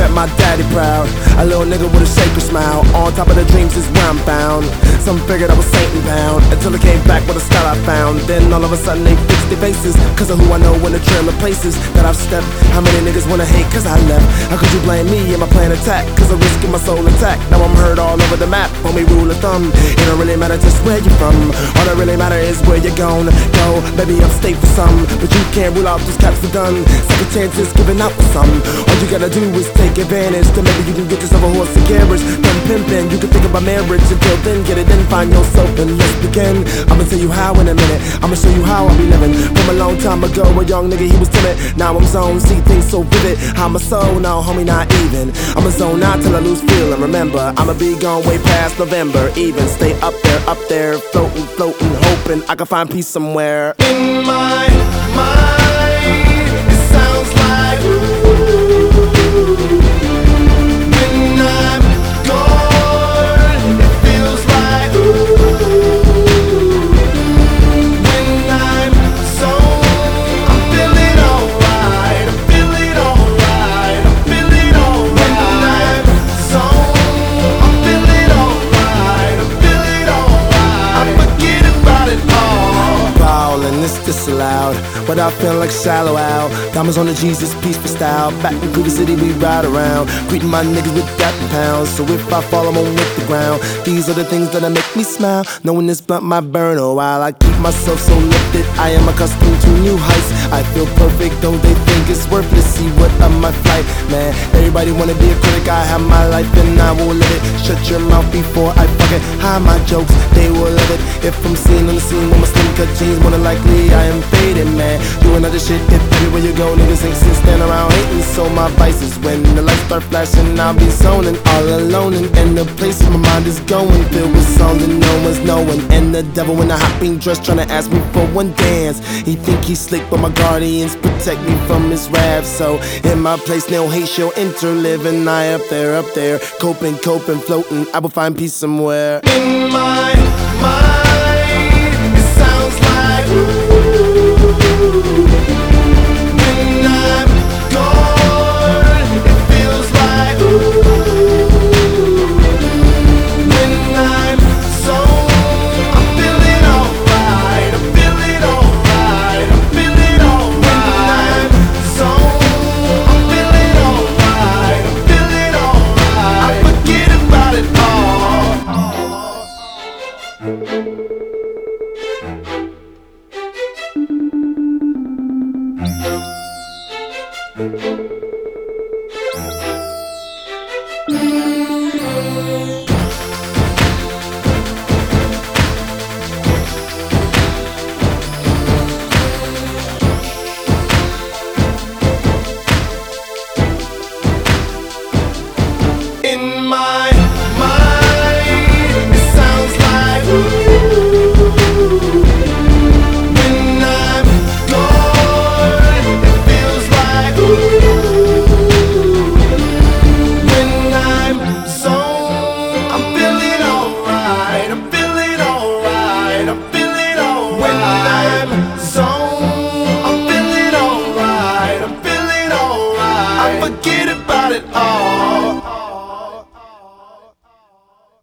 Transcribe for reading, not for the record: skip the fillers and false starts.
make my daddy proud. A little nigga with a sacred smile. On top of the dreams is where I'm found. Some figured I was Satan bound, until I came back with a style I found. Then all of a sudden they fixed their faces, cause of who I know in the trail of places that I've stepped. How many niggas wanna hate cause I left? How could you blame me and my plan attack? Cause I'm risking my soul intact. Now I'm heard all over the map, homie rule of thumb. It don't really matter just where you're from. All that really matter is where you're gonna go. Maybe upstate for some, but you can't rule out those caps are done. Second chances giving out for some. All you gotta do is take advantage, then maybe you can get yourself a horse and carriage. Done pimping, you can think about marriage. Until then, get it in, find yourself and let's begin. I'ma tell you how in a minute. I'ma show you how I be living. From a long time ago, a young nigga, he was timid. Now I'm zoned, see things so vivid. I'm a soul, now homie, not even. I'ma zone out till I lose feeling. Remember, I'ma be gone way past November. Even stay up there, floating, floating, hoping I can find peace somewhere. In my mind, it sounds like ooh. When I'm gone, it feels like ooh. When I'm zone, I'm feeling alright. I'm feeling alright. I'm feeling alright. When I'm zone, I'm feeling alright. I'm feeling alright. I forget about it all. Ballin', it's disallowed, but I feel like Shallow Al. Diamonds on the Jesus, peaceful style. Back in Cooper City, we ride around, greeting my niggas with that pounds. So if I fall, I'm on with the ground. These are the things that make me smile. Knowing this blunt might burn a while. I keep myself so lifted, I am accustomed to new heights. I feel perfect, though they think it's worthless. See what of my flight, man. Everybody wanna be a critic, I have my life and I will live it. Shut your mouth before I fucking hide my jokes, they will love it. If I'm seen on the scene with my slim cut jeans, more than likely I am faded, man. Doing other shit, if everywhere you go, niggas ain't sit stand around hating. So my vices, when the lights start flashing, I'll be zoning all alone. And the places my mind is going, filled with songs that no one's knowing. And the devil in a hot pink dress trying to ask me for one dance. He think he's slick, but my guardians protect me from his wrath. So in my place, no hate shall enter, living I up there, coping, floating. I will find peace somewhere. In my mind, it sounds like ooh. When I'm gone, it feels like ooh. When I'm zone, I'm feeling alright. I'm feeling alright. I'm feeling alright. When I'm zone, I'm feeling alright. I'm feeling alright. I forget about it all. In my mind, it sounds like ooh. When I'm gone, it feels like ooh. When I'm zone, I'm feeling alright. I'm feeling alright. I'm feeling alright. When I'm zone, I'm feeling alright. I'm feeling alright. I forget about it all.